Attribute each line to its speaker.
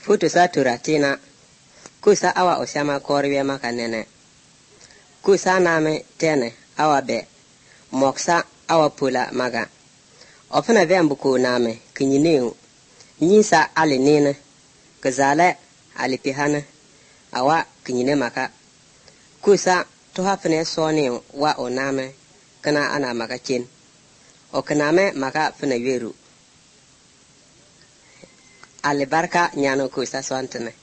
Speaker 1: Futu sa turatina. Kusa awa osama korwe makanene. Kusa name tene awa be. Moksa awa pula maga. Opena vembuku name kinyineu. Nyisa ali nene. Kazale ali pihane. Awa kinyine maka. Kusa tuhapene soni wa oname kana ana maka chin. Okaname maka fene yeru. Ali barka nyano kusa swantene.